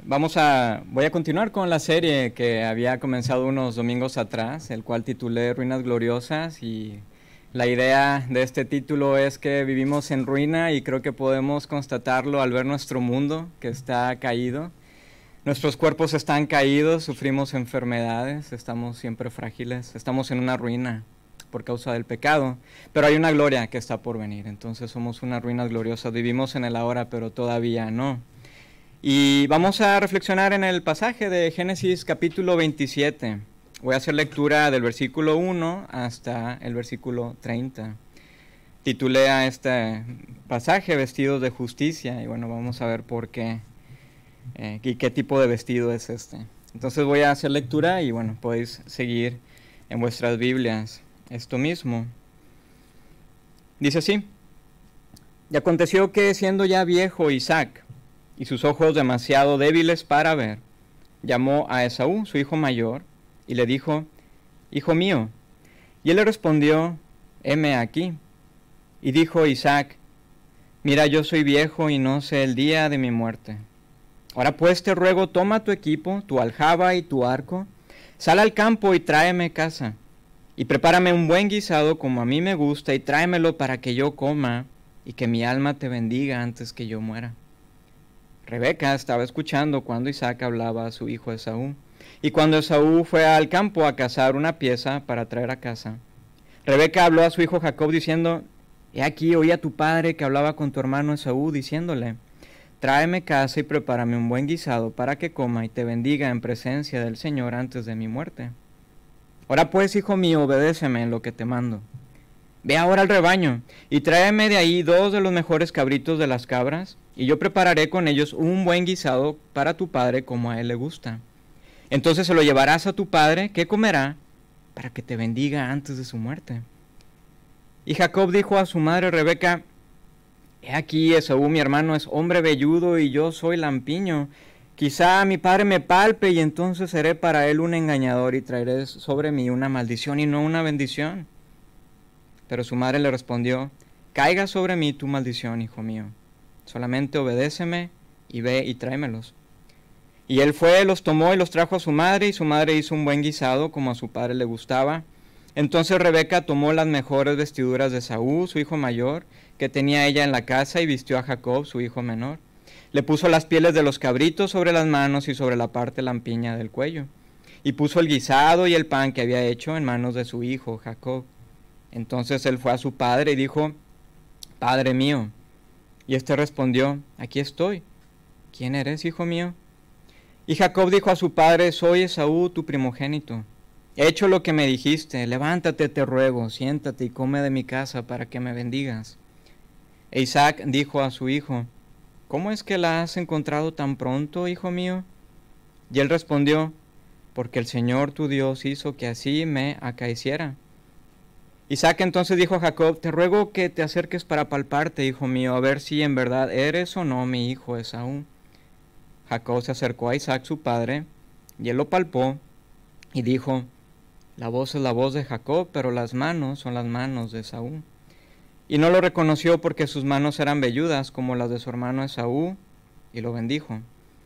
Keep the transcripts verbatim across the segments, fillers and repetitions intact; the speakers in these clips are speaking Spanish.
Vamos a, voy a continuar con la serie que había comenzado unos domingos atrás, el cual titulé Ruinas Gloriosas, y la idea de este título es que vivimos en ruina y creo que podemos constatarlo al ver nuestro mundo que está caído. Nuestros cuerpos están caídos, sufrimos enfermedades, estamos siempre frágiles, estamos en una ruina por causa del pecado, pero hay una gloria que está por venir. Entonces somos unas ruinas gloriosas, vivimos en el ahora, pero todavía no. Y vamos a reflexionar en el pasaje de Génesis capítulo veintisiete. Voy a hacer lectura del versículo uno hasta el versículo treinta. Titulé a este pasaje Vestidos de Justicia, y bueno, vamos a ver por qué eh, y qué tipo de vestido es este. Entonces voy a hacer lectura y bueno, podéis seguir en vuestras Biblias esto mismo. Dice así: Y aconteció que siendo ya viejo Isaac, y sus ojos demasiado débiles para ver, llamó a Esaú, su hijo mayor, y le dijo: Hijo mío. Y él le respondió: Heme aquí. Y dijo Isaac: Mira, yo soy viejo y no sé el día de mi muerte. Ahora pues te ruego, toma tu equipo, tu aljaba y tu arco, sal al campo y tráeme caza, y prepárame un buen guisado como a mí me gusta, y tráemelo para que yo coma, y que mi alma te bendiga antes que yo muera. Rebeca estaba escuchando cuando Isaac hablaba a su hijo Esaú. Y cuando Esaú fue al campo a cazar una pieza para traer a casa, Rebeca habló a su hijo Jacob diciendo: He aquí, oí a tu padre que hablaba con tu hermano Esaú, diciéndole: Tráeme caza y prepárame un buen guisado para que coma y te bendiga en presencia del Señor antes de mi muerte. Ahora pues, hijo mío, obedéceme en lo que te mando. Ve ahora al rebaño, y tráeme de ahí dos de los mejores cabritos de las cabras, y yo prepararé con ellos un buen guisado para tu padre como a él le gusta. Entonces se lo llevarás a tu padre, que comerá, para que te bendiga antes de su muerte. Y Jacob dijo a su madre Rebeca: He aquí, Esaú mi hermano es hombre velludo, y yo soy lampiño. Quizá mi padre me palpe, y entonces seré para él un engañador, y traeré sobre mí una maldición y no una bendición. Pero su madre le respondió: Caiga sobre mí tu maldición, hijo mío. Solamente obedéceme y ve y tráemelos. Y él fue, los tomó y los trajo a su madre, y su madre hizo un buen guisado como a su padre le gustaba. Entonces Rebeca tomó las mejores vestiduras de Esaú, su hijo mayor, que tenía ella en la casa, y vistió a Jacob, su hijo menor. Le puso las pieles de los cabritos sobre las manos y sobre la parte lampiña del cuello. Y puso el guisado y el pan que había hecho en manos de su hijo Jacob. Entonces él fue a su padre y dijo: Padre mío. Y éste respondió: Aquí estoy. ¿Quién eres, hijo mío? Y Jacob dijo a su padre: Soy Esaú, tu primogénito. He hecho lo que me dijiste. Levántate, te ruego, siéntate y come de mi casa para que me bendigas. E Isaac dijo a su hijo: ¿Cómo es que la has encontrado tan pronto, hijo mío? Y él respondió: Porque el Señor tu Dios hizo que así me acaeciera. Isaac entonces dijo a Jacob: Te ruego que te acerques para palparte, hijo mío, a ver si en verdad eres o no mi hijo Esaú. Jacob se acercó a Isaac su padre, y él lo palpó, y dijo: La voz es la voz de Jacob, pero las manos son las manos de Esaú. Y no lo reconoció porque sus manos eran velludas como las de su hermano Esaú, y lo bendijo.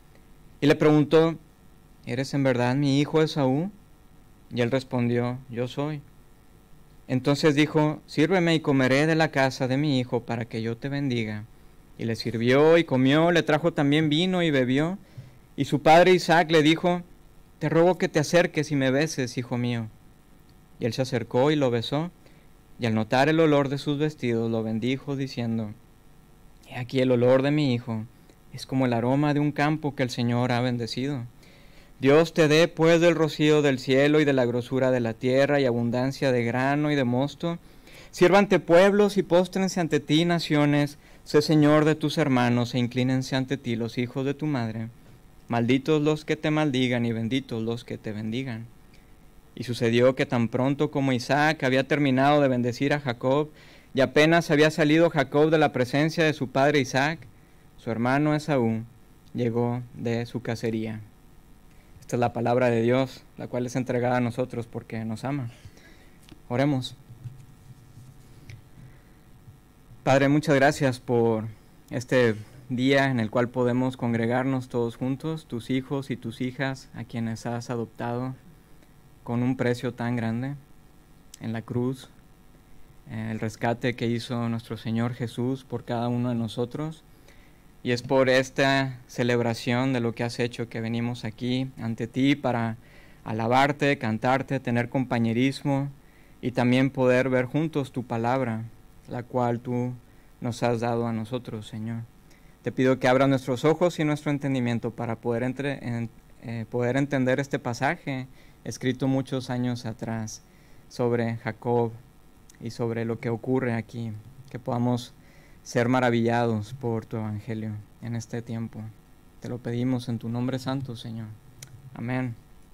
Y le preguntó: ¿Eres en verdad mi hijo Esaú? Y él respondió: Yo soy. Entonces dijo: Sírveme y comeré de la casa de mi hijo para que yo te bendiga. Y le sirvió y comió, le trajo también vino y bebió. Y su padre Isaac le dijo: Te ruego que te acerques y me beses, hijo mío. Y él se acercó y lo besó, y al notar el olor de sus vestidos lo bendijo, diciendo: He aquí el olor de mi hijo, es como el aroma de un campo que el Señor ha bendecido. Dios te dé pues del rocío del cielo y de la grosura de la tierra y abundancia de grano y de mosto. Sírvante pueblos y póstrense ante ti naciones. Sé Señor de tus hermanos e inclínense ante ti los hijos de tu madre. Malditos los que te maldigan y benditos los que te bendigan. Y sucedió que tan pronto como Isaac había terminado de bendecir a Jacob, y apenas había salido Jacob de la presencia de su padre Isaac, su hermano Esaú llegó de su cacería. Esta es la palabra de Dios, la cual es entregada a nosotros porque nos ama. Oremos. Padre, muchas gracias por este día en el cual podemos congregarnos todos juntos, tus hijos y tus hijas, a quienes has adoptado con un precio tan grande en la cruz, eh, el rescate que hizo nuestro Señor Jesús por cada uno de nosotros. Y es por esta celebración de lo que has hecho que venimos aquí ante ti para alabarte, cantarte, tener compañerismo y también poder ver juntos tu palabra, la cual tú nos has dado a nosotros, Señor. Te pido que abras nuestros ojos y nuestro entendimiento para poder, entre, en, eh, poder entender este pasaje escrito muchos años atrás sobre Jacob y sobre lo que ocurre aquí, que podamos ser maravillados por tu evangelio en este tiempo. Te lo pedimos en tu nombre santo, Señor. Amén.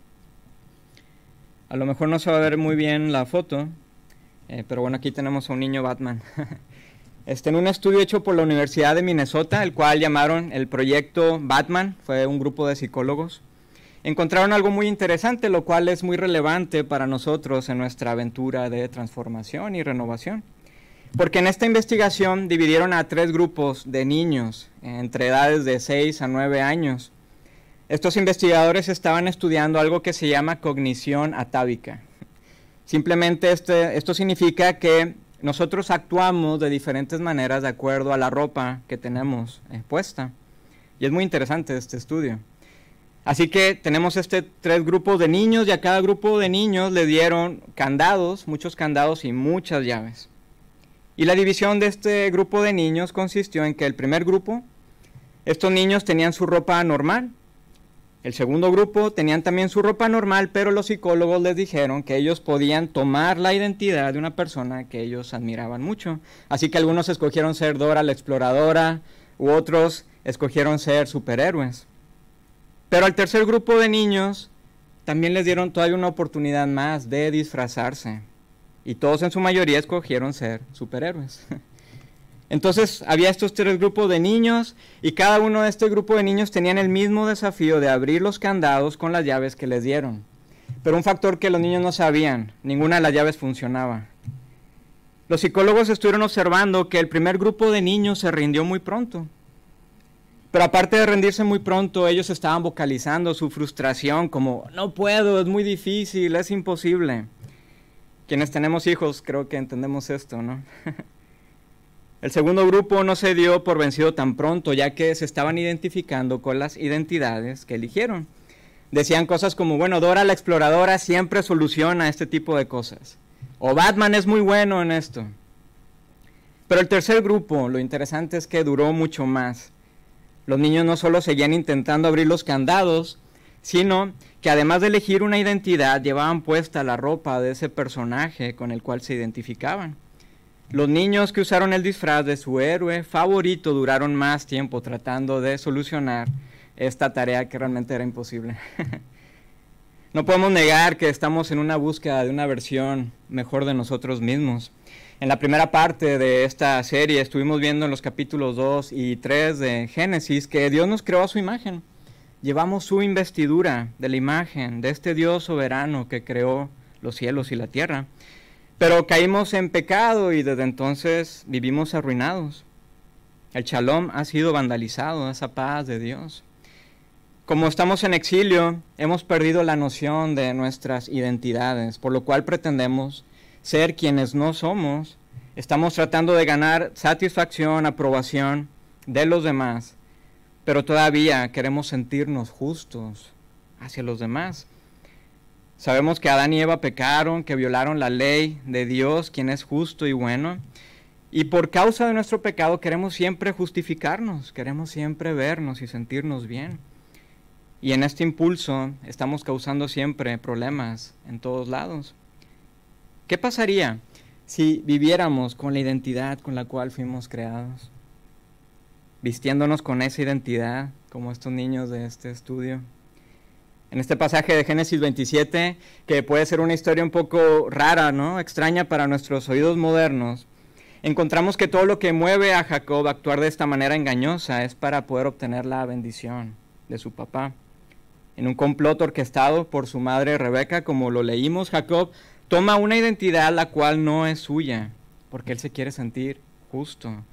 A lo mejor no se va a ver muy bien la foto, eh, pero bueno, aquí tenemos a un niño Batman. Este, en un estudio hecho por la Universidad de Minnesota, el cual llamaron el Proyecto Batman, fue un grupo de psicólogos, encontraron algo muy interesante, lo cual es muy relevante para nosotros en nuestra aventura de transformación y renovación. Porque en esta investigación dividieron a tres grupos de niños entre edades de seis a nueve años. Estos investigadores estaban estudiando algo que se llama cognición atávica. Simplemente este, esto significa que nosotros actuamos de diferentes maneras de acuerdo a la ropa que tenemos eh, puesta. Y es muy interesante este estudio. Así que tenemos este tres grupos de niños y a cada grupo de niños le dieron candados, muchos candados y muchas llaves. Y la división de este grupo de niños consistió en que el primer grupo, estos niños tenían su ropa normal. El segundo grupo tenían también su ropa normal, pero los psicólogos les dijeron que ellos podían tomar la identidad de una persona que ellos admiraban mucho. Así que algunos escogieron ser Dora la Exploradora, u otros escogieron ser superhéroes. Pero al tercer grupo de niños también les dieron todavía una oportunidad más de disfrazarse. Y todos en su mayoría escogieron ser superhéroes. Entonces había estos tres grupos de niños y cada uno de este grupo de niños tenían el mismo desafío de abrir los candados con las llaves que les dieron. Pero un factor que los niños no sabían, ninguna de las llaves funcionaba. Los psicólogos estuvieron observando que el primer grupo de niños se rindió muy pronto. Pero aparte de rendirse muy pronto, ellos estaban vocalizando su frustración como, no puedo, es muy difícil, es imposible. Quienes tenemos hijos creo que entendemos esto, ¿no? El segundo grupo no se dio por vencido tan pronto, ya que se estaban identificando con las identidades que eligieron. Decían cosas como, bueno, Dora la Exploradora siempre soluciona este tipo de cosas. O Batman es muy bueno en esto. Pero el tercer grupo, lo interesante es que duró mucho más. Los niños no solo seguían intentando abrir los candados, sino que además de elegir una identidad, llevaban puesta la ropa de ese personaje con el cual se identificaban. Los niños que usaron el disfraz de su héroe favorito duraron más tiempo tratando de solucionar esta tarea que realmente era imposible. No podemos negar que estamos en una búsqueda de una versión mejor de nosotros mismos. En la primera parte de esta serie estuvimos viendo en los capítulos dos y tres de Génesis que Dios nos creó a su imagen. Llevamos su investidura de la imagen de este Dios soberano que creó los cielos y la tierra. Pero caímos en pecado y desde entonces vivimos arruinados. El shalom ha sido vandalizado, esa paz de Dios. Como estamos en exilio, hemos perdido la noción de nuestras identidades, por lo cual pretendemos ser quienes no somos. Estamos tratando de ganar satisfacción, aprobación de los demás, pero todavía queremos sentirnos justos hacia los demás. Sabemos que Adán y Eva pecaron, que violaron la ley de Dios, quien es justo y bueno, y por causa de nuestro pecado queremos siempre justificarnos, queremos siempre vernos y sentirnos bien. Y en este impulso estamos causando siempre problemas en todos lados. ¿Qué pasaría si viviéramos con la identidad con la cual fuimos creados? Vistiéndonos con esa identidad, como estos niños de este estudio. En este pasaje de Génesis veintisiete, que puede ser una historia un poco rara, ¿no? Extraña para nuestros oídos modernos, encontramos que todo lo que mueve a Jacob a actuar de esta manera engañosa es para poder obtener la bendición de su papá. En un complot orquestado por su madre Rebeca, como lo leímos, Jacob toma una identidad la cual no es suya, porque él se quiere sentir justo,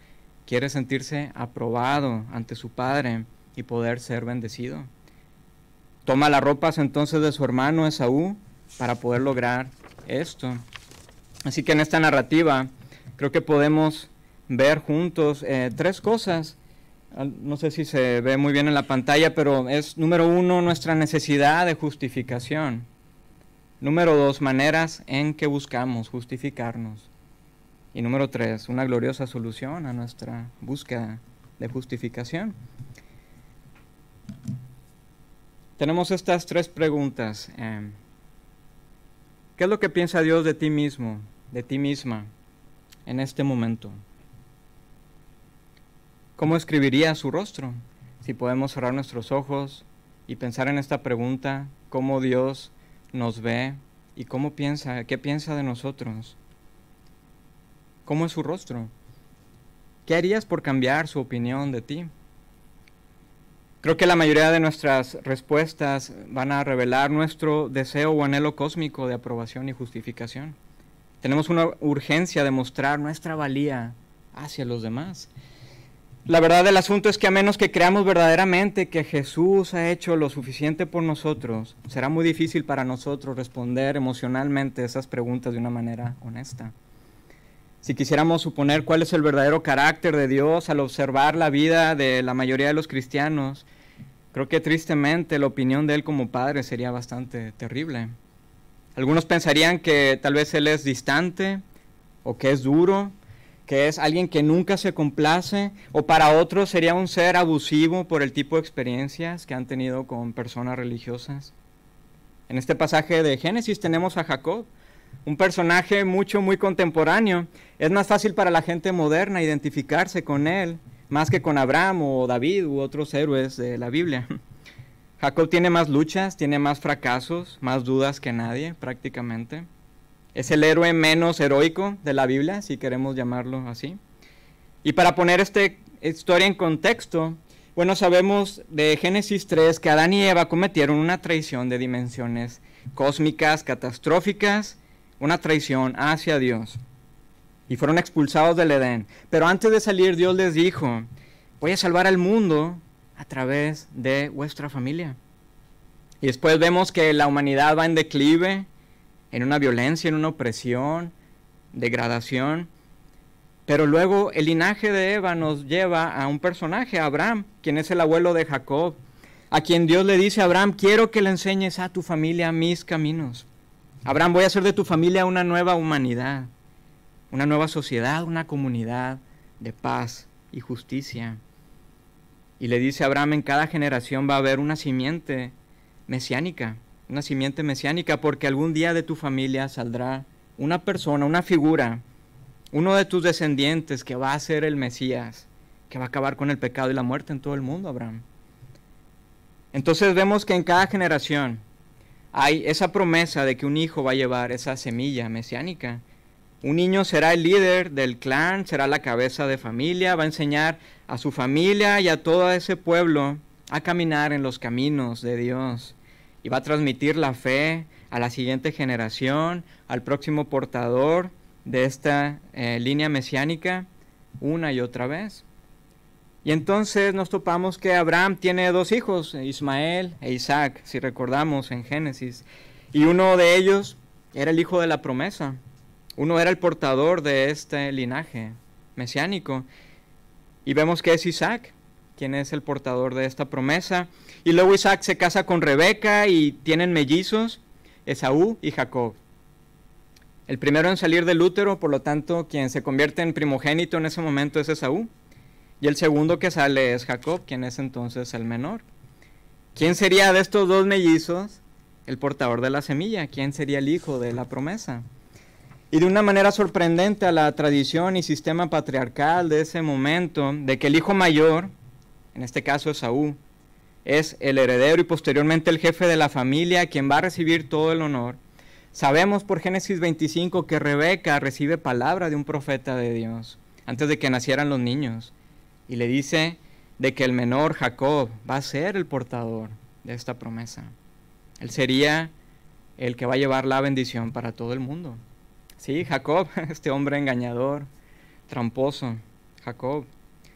quiere sentirse aprobado ante su padre y poder ser bendecido. Toma las ropas entonces de su hermano Esaú para poder lograr esto. Así que en esta narrativa creo que podemos ver juntos eh, tres cosas. No sé si se ve muy bien en la pantalla, pero es número uno, nuestra necesidad de justificación. Número dos, maneras en que buscamos justificarnos. Y número tres, una gloriosa solución a nuestra búsqueda de justificación. Tenemos estas tres preguntas. Eh, ¿Qué es lo que piensa Dios de ti mismo, de ti misma, en este momento? ¿Cómo escribiría su rostro? Si podemos cerrar nuestros ojos y pensar en esta pregunta, ¿cómo Dios nos ve y cómo piensa, qué piensa de nosotros? ¿Cómo es su rostro? ¿Qué harías por cambiar su opinión de ti? Creo que la mayoría de nuestras respuestas van a revelar nuestro deseo o anhelo cósmico de aprobación y justificación. Tenemos una urgencia de mostrar nuestra valía hacia los demás. La verdad del asunto es que a menos que creamos verdaderamente que Jesús ha hecho lo suficiente por nosotros, será muy difícil para nosotros responder emocionalmente esas preguntas de una manera honesta. Si quisiéramos suponer cuál es el verdadero carácter de Dios al observar la vida de la mayoría de los cristianos, creo que tristemente la opinión de Él como Padre sería bastante terrible. Algunos pensarían que tal vez Él es distante, o que es duro, que es alguien que nunca se complace, o para otros sería un ser abusivo por el tipo de experiencias que han tenido con personas religiosas. En este pasaje de Génesis tenemos a Jacob, un personaje mucho, muy contemporáneo. Es más fácil para la gente moderna identificarse con él, más que con Abraham o David u otros héroes de la Biblia. Jacob tiene más luchas, tiene más fracasos, más dudas que nadie, prácticamente. Es el héroe menos heroico de la Biblia, si queremos llamarlo así. Y para poner esta historia en contexto, bueno, sabemos de Génesis tres que Adán y Eva cometieron una traición de dimensiones cósmicas, catastróficas, una traición hacia Dios. Y fueron expulsados del Edén. Pero antes de salir, Dios les dijo, voy a salvar al mundo a través de vuestra familia. Y después vemos que la humanidad va en declive, en una violencia, en una opresión, degradación. Pero luego el linaje de Eva nos lleva a un personaje, a Abraham, quien es el abuelo de Jacob, a quien Dios le dice a Abraham, quiero que le enseñes a tu familia mis caminos. Abraham, voy a hacer de tu familia una nueva humanidad, una nueva sociedad, una comunidad de paz y justicia. Y le dice a Abraham, en cada generación va a haber una simiente mesiánica, una simiente mesiánica, porque algún día de tu familia saldrá una persona, una figura, uno de tus descendientes que va a ser el Mesías, que va a acabar con el pecado y la muerte en todo el mundo, Abraham. Entonces vemos que en cada generación hay esa promesa de que un hijo va a llevar esa semilla mesiánica. Un niño será el líder del clan, será la cabeza de familia, va a enseñar a su familia y a todo ese pueblo a caminar en los caminos de Dios. Y va a transmitir la fe a la siguiente generación, al próximo portador de esta eh, línea mesiánica, una y otra vez. Y entonces nos topamos que Abraham tiene dos hijos, Ismael e Isaac, si recordamos en Génesis. Y uno de ellos era el hijo de la promesa. Uno era el portador de este linaje mesiánico. Y vemos que es Isaac, quien es el portador de esta promesa. Y luego Isaac se casa con Rebeca y tienen mellizos, Esaú y Jacob. El primero en salir del útero, por lo tanto, quien se convierte en primogénito en ese momento es Esaú. Y el segundo que sale es Jacob, quien es entonces el menor. ¿Quién sería de estos dos mellizos el portador de la semilla? ¿Quién sería el hijo de la promesa? Y de una manera sorprendente a la tradición y sistema patriarcal de ese momento, de que el hijo mayor, en este caso Esaú, es el heredero y posteriormente el jefe de la familia, quien va a recibir todo el honor. Sabemos por Génesis veinticinco que Rebeca recibe palabra de un profeta de Dios antes de que nacieran los niños. Y le dice de que el menor, Jacob, va a ser el portador de esta promesa. Él sería el que va a llevar la bendición para todo el mundo. Sí, Jacob, este hombre engañador, tramposo, Jacob.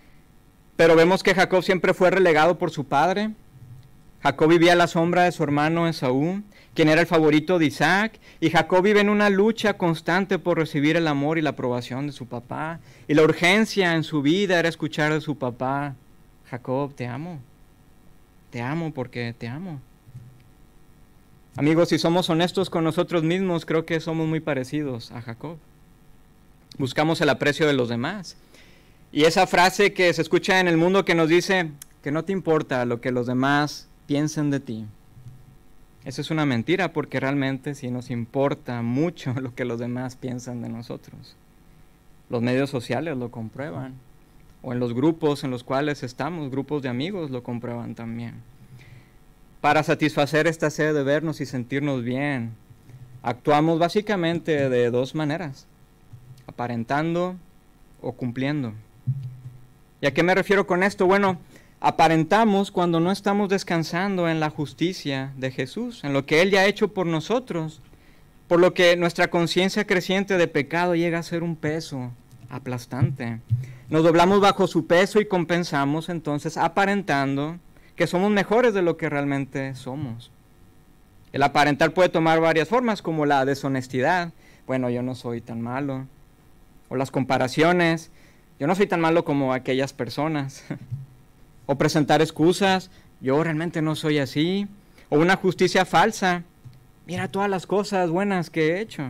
Pero vemos que Jacob siempre fue relegado por su padre. Jacob vivía a la sombra de su hermano Esaú, quien era el favorito de Isaac, y Jacob vive en una lucha constante por recibir el amor y la aprobación de su papá. Y la urgencia en su vida era escuchar de su papá: Jacob, te amo, te amo porque te amo. Amigos, si somos honestos con nosotros mismos, creo que somos muy parecidos a Jacob. Buscamos el aprecio de los demás. Y esa frase que se escucha en el mundo que nos dice que no te importa lo que los demás piensen de ti. Eso es una mentira, porque realmente sí nos importa mucho lo que los demás piensan de nosotros. Los medios sociales lo comprueban, o en los grupos en los cuales estamos, grupos de amigos lo comprueban también. Para satisfacer esta sed de vernos y sentirnos bien, actuamos básicamente de dos maneras: aparentando o cumpliendo. ¿Y a qué me refiero con esto? Bueno, aparentamos cuando no estamos descansando en la justicia de Jesús, en lo que Él ya ha hecho por nosotros, por lo que nuestra conciencia creciente de pecado llega a ser un peso aplastante. Nos doblamos bajo su peso y compensamos entonces aparentando que somos mejores de lo que realmente somos. El aparentar puede tomar varias formas, como la deshonestidad: bueno, yo no soy tan malo. O las comparaciones: yo no soy tan malo como aquellas personas. O presentar excusas: yo realmente no soy así. O una justicia falsa: mira todas las cosas buenas que he hecho.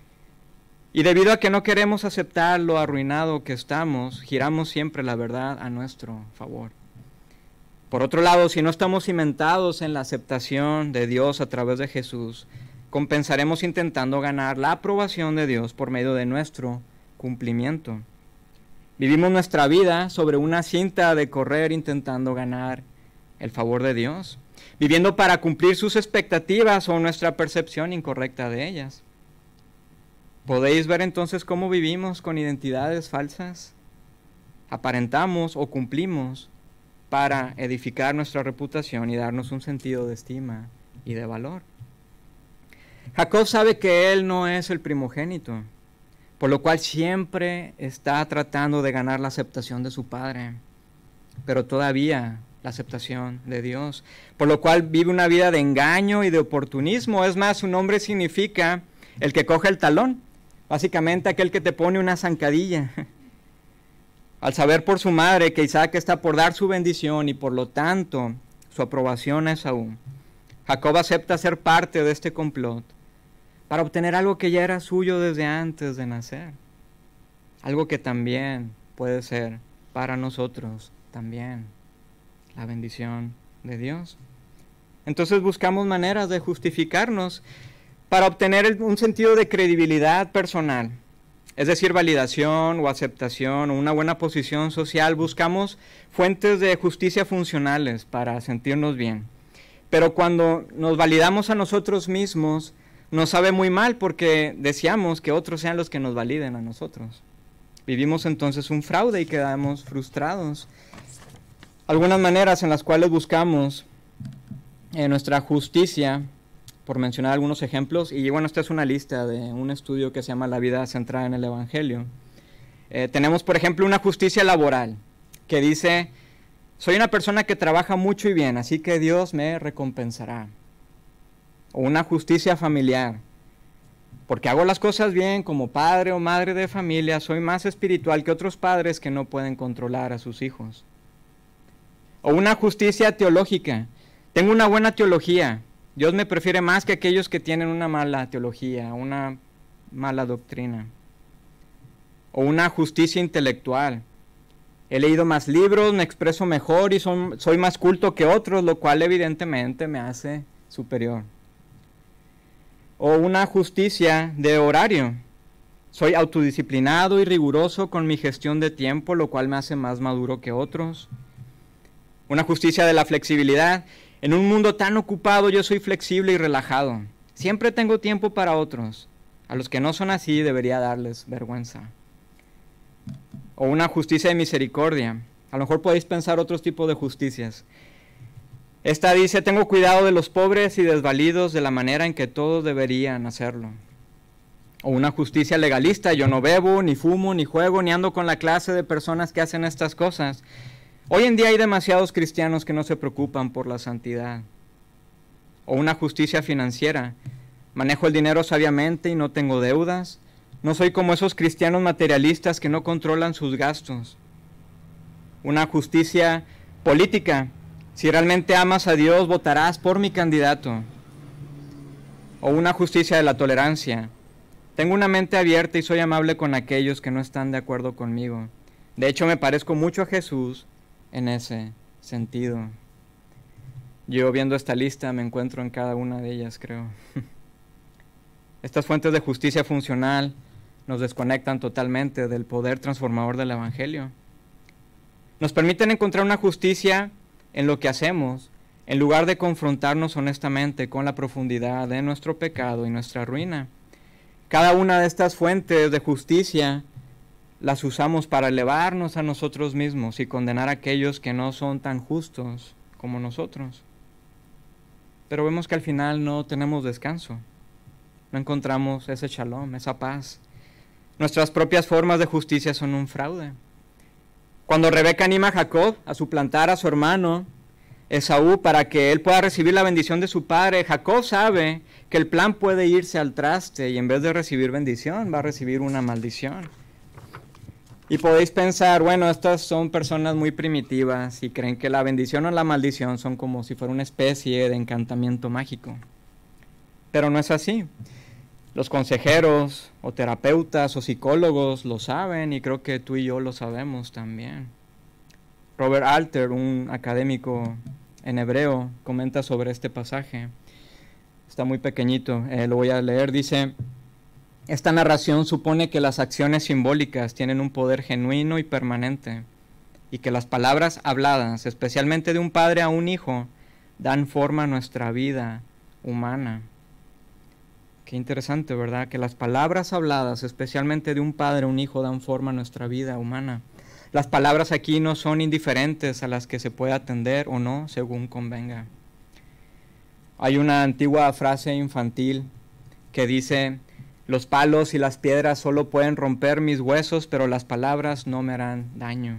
Y debido a que no queremos aceptar lo arruinado que estamos, giramos siempre la verdad a nuestro favor. Por otro lado, si no estamos cimentados en la aceptación de Dios a través de Jesús, compensaremos intentando ganar la aprobación de Dios por medio de nuestro cumplimiento. Vivimos nuestra vida sobre una cinta de correr intentando ganar el favor de Dios, viviendo para cumplir sus expectativas o nuestra percepción incorrecta de ellas. ¿Podéis ver entonces cómo vivimos con identidades falsas? Aparentamos o cumplimos para edificar nuestra reputación y darnos un sentido de estima y de valor. Jacob sabe que él no es el primogénito, por lo cual siempre está tratando de ganar la aceptación de su padre, pero todavía la aceptación de Dios, por lo cual vive una vida de engaño y de oportunismo. Es más, su nombre significa el que coge el talón, básicamente aquel que te pone una zancadilla. Al saber por su madre que Isaac está por dar su bendición y por lo tanto su aprobación a Esaú, Jacob acepta ser parte de este complot para obtener algo que ya era suyo desde antes de nacer. Algo que también puede ser para nosotros también la bendición de Dios. Entonces buscamos maneras de justificarnos para obtener un sentido de credibilidad personal. Es decir, validación o aceptación o una buena posición social. Buscamos fuentes de justicia funcionales para sentirnos bien. Pero cuando nos validamos a nosotros mismos, nos sabe muy mal porque deseamos que otros sean los que nos validen a nosotros. Vivimos entonces un fraude y quedamos frustrados. Algunas maneras en las cuales buscamos eh, nuestra justicia, por mencionar algunos ejemplos, y bueno, esta es una lista de un estudio que se llama La vida centrada en el Evangelio. Eh, tenemos, por ejemplo, una justicia laboral, que dice: soy una persona que trabaja mucho y bien, así que Dios me recompensará. O una justicia familiar: porque hago las cosas bien como padre o madre de familia, soy más espiritual que otros padres que no pueden controlar a sus hijos. O una justicia teológica: tengo una buena teología, Dios me prefiere más que aquellos que tienen una mala teología, una mala doctrina. O una justicia intelectual: he leído más libros, me expreso mejor y son, soy más culto que otros, lo cual evidentemente me hace superior. O una justicia de horario: soy autodisciplinado y riguroso con mi gestión de tiempo, lo cual me hace más maduro que otros. Una justicia de la flexibilidad: en un mundo tan ocupado yo soy flexible y relajado. Siempre tengo tiempo para otros. A los que no son así debería darles vergüenza. O una justicia de misericordia: a lo mejor podéis pensar otros tipos de justicias. Esta dice: tengo cuidado de los pobres y desvalidos de la manera en que todos deberían hacerlo. O una justicia legalista: yo no bebo, ni fumo, ni juego, ni ando con la clase de personas que hacen estas cosas. Hoy en día hay demasiados cristianos que no se preocupan por la santidad o una justicia financiera. Manejo el dinero sabiamente y no tengo deudas. No soy como esos cristianos materialistas que no controlan sus gastos. Una justicia política. Si realmente amas a Dios, votarás por mi candidato. O una justicia de la tolerancia. Tengo una mente abierta y soy amable con aquellos que no están de acuerdo conmigo. De hecho, me parezco mucho a Jesús en ese sentido. Yo viendo esta lista me encuentro en cada una de ellas, creo. Estas fuentes de justicia funcional nos desconectan totalmente del poder transformador del Evangelio. Nos permiten encontrar una justicia en lo que hacemos, en lugar de confrontarnos honestamente con la profundidad de nuestro pecado y nuestra ruina. Cada una de estas fuentes de justicia las usamos para elevarnos a nosotros mismos y condenar a aquellos que no son tan justos como nosotros. Pero vemos que al final no tenemos descanso, no encontramos ese shalom, esa paz. Nuestras propias formas de justicia son un fraude. Cuando Rebeca anima a Jacob a suplantar a su hermano Esaú para que él pueda recibir la bendición de su padre, Jacob sabe que el plan puede irse al traste y en vez de recibir bendición va a recibir una maldición. Y podéis pensar, bueno, estas son personas muy primitivas y creen que la bendición o la maldición son como si fuera una especie de encantamiento mágico. Pero no es así. Los consejeros o terapeutas o psicólogos lo saben y creo que tú y yo lo sabemos también. Robert Alter, un académico en hebreo, comenta sobre este pasaje. Está muy pequeñito, eh, lo voy a leer. Dice: esta narración supone que las acciones simbólicas tienen un poder genuino y permanente, y que las palabras habladas, especialmente de un padre a un hijo, dan forma a nuestra vida humana. Qué interesante, ¿verdad? Que las palabras habladas, especialmente de un padre a un hijo, dan forma a nuestra vida humana. Las palabras aquí no son indiferentes a las que se puede atender o no, según convenga. Hay una antigua frase infantil que dice: los palos y las piedras solo pueden romper mis huesos, pero las palabras no me harán daño.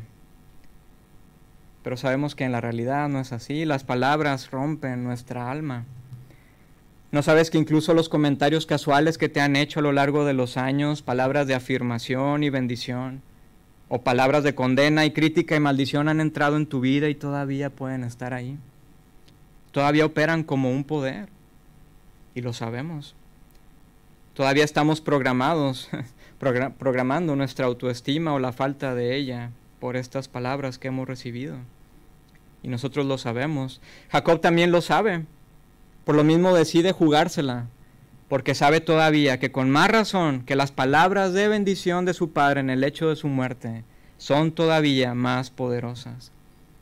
Pero sabemos que en la realidad no es así. Las palabras rompen nuestra alma. ¿No sabes que incluso los comentarios casuales que te han hecho a lo largo de los años, palabras de afirmación y bendición, o palabras de condena y crítica y maldición han entrado en tu vida y todavía pueden estar ahí? Todavía operan como un poder, y lo sabemos. Todavía estamos programados, progra- programando nuestra autoestima o la falta de ella por estas palabras que hemos recibido. Y nosotros lo sabemos. Jacob también lo sabe. Por lo mismo decide jugársela, porque sabe todavía que con más razón que las palabras de bendición de su padre en el hecho de su muerte son todavía más poderosas.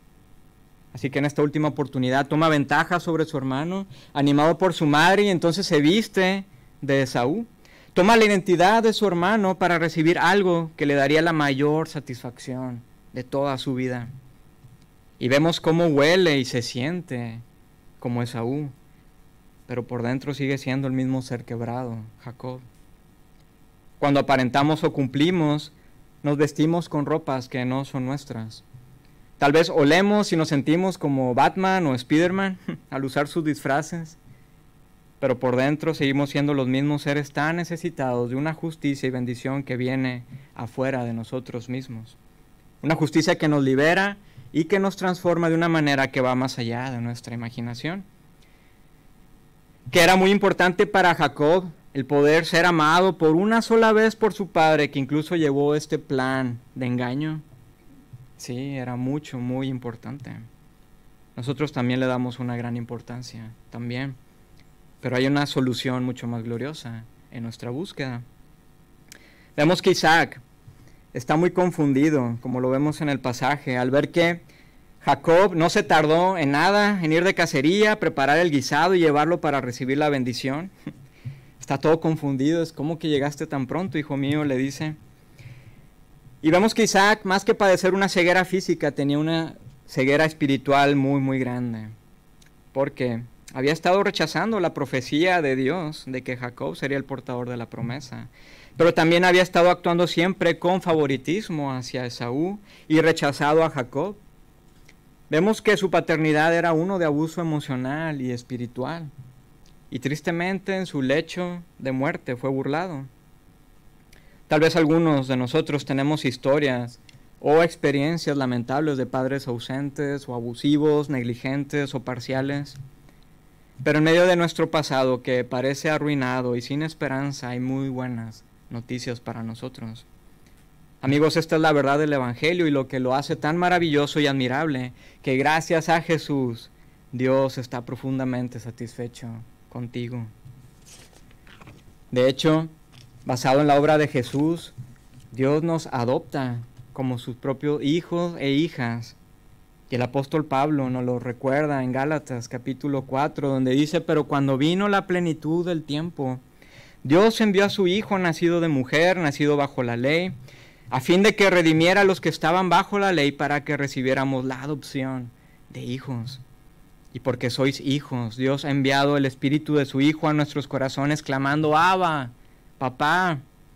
Así que en esta última oportunidad toma ventaja sobre su hermano, animado por su madre, y entonces se viste de Esaú. Toma la identidad de su hermano para recibir algo que le daría la mayor satisfacción de toda su vida. Y vemos cómo huele y se siente como Esaú, pero por dentro sigue siendo el mismo ser quebrado, Jacob. Cuando aparentamos o cumplimos, nos vestimos con ropas que no son nuestras. Tal vez olemos y nos sentimos como Batman o Spiderman al usar sus disfraces, pero por dentro seguimos siendo los mismos seres tan necesitados de una justicia y bendición que viene afuera de nosotros mismos. Una justicia que nos libera y que nos transforma de una manera que va más allá de nuestra imaginación. Que era muy importante para Jacob el poder ser amado por una sola vez por su padre, que incluso llevó este plan de engaño. Sí, era mucho, muy importante. Nosotros también le damos una gran importancia, también. Pero hay una solución mucho más gloriosa en nuestra búsqueda. Vemos que Isaac está muy confundido, como lo vemos en el pasaje, al ver que Jacob no se tardó en nada en ir de cacería, preparar el guisado y llevarlo para recibir la bendición. Está todo confundido. Es como que llegaste tan pronto, hijo mío, le dice. Y vemos que Isaac, más que padecer una ceguera física, tenía una ceguera espiritual muy, muy grande. Porque había estado rechazando la profecía de Dios de que Jacob sería el portador de la promesa. Pero también había estado actuando siempre con favoritismo hacia Esaú y rechazado a Jacob. Vemos que su paternidad era uno de abuso emocional y espiritual, y tristemente en su lecho de muerte fue burlado. Tal vez algunos de nosotros tenemos historias o experiencias lamentables de padres ausentes o abusivos, negligentes o parciales. Pero en medio de nuestro pasado que parece arruinado y sin esperanza, hay muy buenas noticias para nosotros. Amigos, esta es la verdad del Evangelio y lo que lo hace tan maravilloso y admirable, que gracias a Jesús, Dios está profundamente satisfecho contigo. De hecho, basado en la obra de Jesús, Dios nos adopta como sus propios hijos e hijas. Y el apóstol Pablo nos lo recuerda en Gálatas capítulo cuatro, donde dice: pero cuando vino la plenitud del tiempo, Dios envió a su Hijo, nacido de mujer, nacido bajo la ley, a fin de que redimiera a los que estaban bajo la ley, para que recibiéramos la adopción de hijos. Y porque sois hijos, Dios ha enviado el Espíritu de su Hijo a nuestros corazones, clamando: Abba, papá.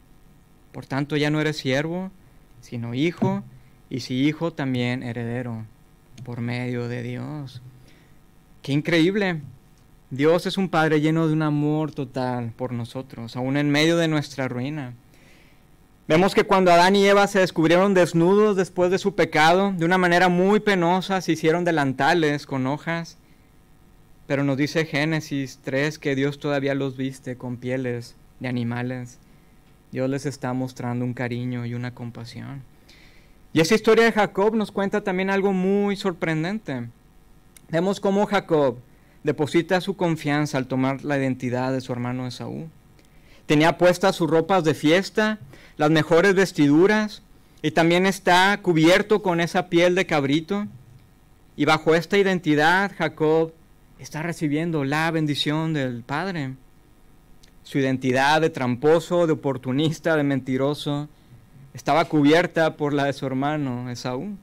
Por tanto, ya no eres siervo, sino hijo, y si hijo, también heredero, por medio de Dios. ¡Qué increíble! Dios es un Padre lleno de un amor total por nosotros, aún en medio de nuestra ruina. Vemos que cuando Adán y Eva se descubrieron desnudos después de su pecado, de una manera muy penosa se hicieron delantales con hojas, pero nos dice Génesis tres que Dios todavía los viste con pieles de animales. Dios les está mostrando un cariño y una compasión. Y esa historia de Jacob nos cuenta también algo muy sorprendente. Vemos cómo Jacob deposita su confianza al tomar la identidad de su hermano Esaú. Tenía puestas sus ropas de fiesta, las mejores vestiduras, y también está cubierto con esa piel de cabrito. Y bajo esta identidad, Jacob está recibiendo la bendición del Padre. Su identidad de tramposo, de oportunista, de mentiroso, estaba cubierta por la de su hermano Esaú.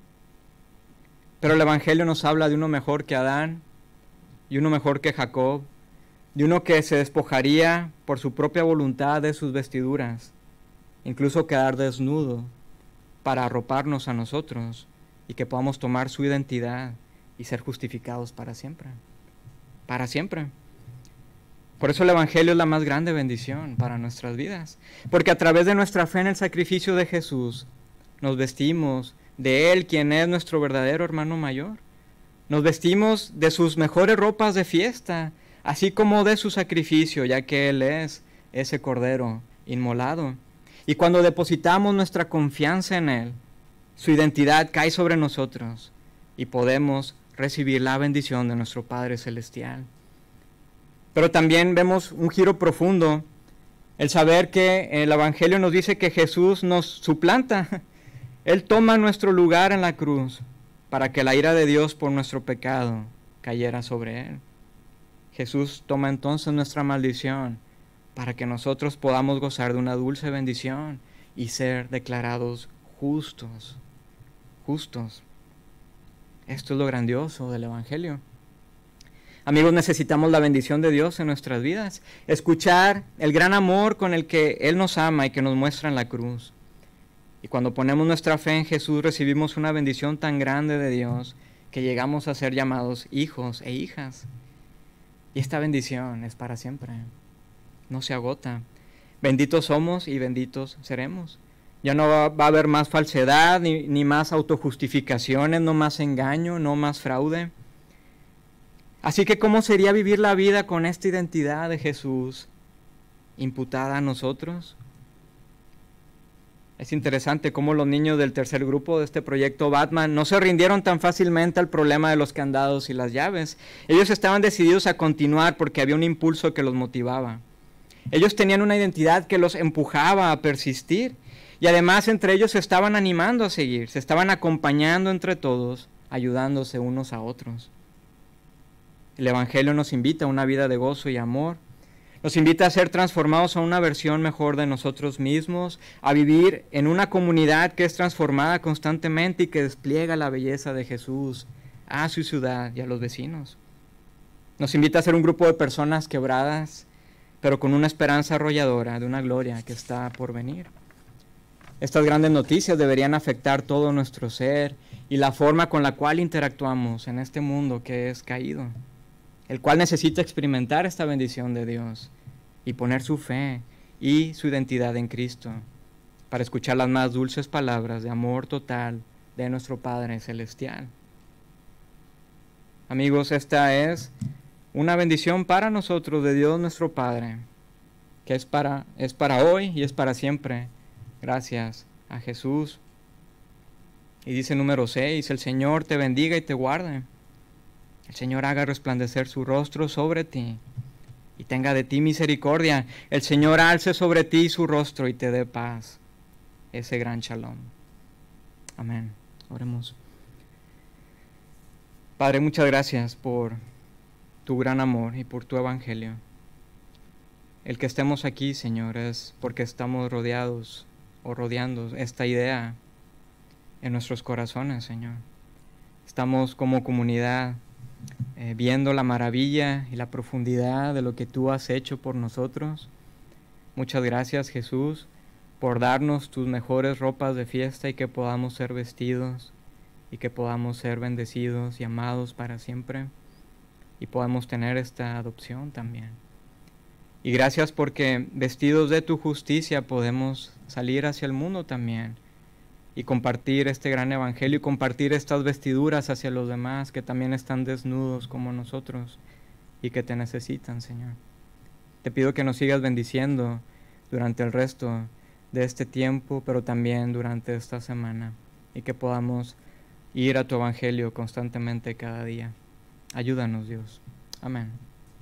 Pero el Evangelio nos habla de uno mejor que Adán, y uno mejor que Jacob, de uno que se despojaría por su propia voluntad de sus vestiduras, incluso quedar desnudo para arroparnos a nosotros y que podamos tomar su identidad y ser justificados para siempre, para siempre. Por eso el Evangelio es la más grande bendición para nuestras vidas, porque a través de nuestra fe en el sacrificio de Jesús, nos vestimos de Él, quien es nuestro verdadero hermano mayor. Nos vestimos de sus mejores ropas de fiesta, así como de su sacrificio, ya que Él es ese Cordero inmolado. Y cuando depositamos nuestra confianza en Él, su identidad cae sobre nosotros y podemos recibir la bendición de nuestro Padre Celestial. Pero también vemos un giro profundo, el saber que el Evangelio nos dice que Jesús nos suplanta. Él toma nuestro lugar en la cruz para que la ira de Dios por nuestro pecado cayera sobre Él. Jesús toma entonces nuestra maldición para que nosotros podamos gozar de una dulce bendición y ser declarados justos, justos. Esto es lo grandioso del Evangelio. Amigos, necesitamos la bendición de Dios en nuestras vidas, escuchar el gran amor con el que Él nos ama y que nos muestra en la cruz. Y cuando ponemos nuestra fe en Jesús, recibimos una bendición tan grande de Dios que llegamos a ser llamados hijos e hijas. Y esta bendición es para siempre, no se agota. Benditos somos y benditos seremos. Ya no va, va a haber más falsedad, ni, ni más autojustificaciones, no más engaño, no más fraude. Así que, ¿cómo sería vivir la vida con esta identidad de Jesús imputada a nosotros? Es interesante cómo los niños del tercer grupo de este proyecto Batman no se rindieron tan fácilmente al problema de los candados y las llaves. Ellos estaban decididos a continuar porque había un impulso que los motivaba. Ellos tenían una identidad que los empujaba a persistir y además entre ellos se estaban animando a seguir, se estaban acompañando entre todos, ayudándose unos a otros. El Evangelio nos invita a una vida de gozo y amor. Nos invita a ser transformados a una versión mejor de nosotros mismos, a vivir en una comunidad que es transformada constantemente y que despliega la belleza de Jesús a su ciudad y a los vecinos. Nos invita a ser un grupo de personas quebradas, pero con una esperanza arrolladora de una gloria que está por venir. Estas grandes noticias deberían afectar todo nuestro ser y la forma con la cual interactuamos en este mundo que es caído, el cual necesita experimentar esta bendición de Dios y poner su fe y su identidad en Cristo para escuchar las más dulces palabras de amor total de nuestro Padre Celestial. Amigos, esta es una bendición para nosotros de Dios nuestro Padre, que es para, es para hoy y es para siempre, gracias a Jesús. Y dice número seis, el Señor te bendiga y te guarde. El Señor haga resplandecer su rostro sobre ti y tenga de ti misericordia. El Señor alce sobre ti su rostro y te dé paz. Ese gran shalom. Amén. Oremos. Padre, muchas gracias por tu gran amor y por tu evangelio. El que estemos aquí, Señor, es porque estamos rodeados o rodeando esta idea en nuestros corazones, Señor. Estamos como comunidad eh, viendo la maravilla y la profundidad de lo que tú has hecho por nosotros. Muchas gracias, Jesús, por darnos tus mejores ropas de fiesta y que podamos ser vestidos y que podamos ser bendecidos y amados para siempre y podamos tener esta adopción también. Y gracias porque vestidos de tu justicia podemos salir hacia el mundo también y compartir este gran evangelio y compartir estas vestiduras hacia los demás que también están desnudos como nosotros y que te necesitan, Señor. Te pido que nos sigas bendiciendo durante el resto de este tiempo, pero también durante esta semana, y que podamos ir a tu evangelio constantemente cada día. Ayúdanos, Dios. Amén.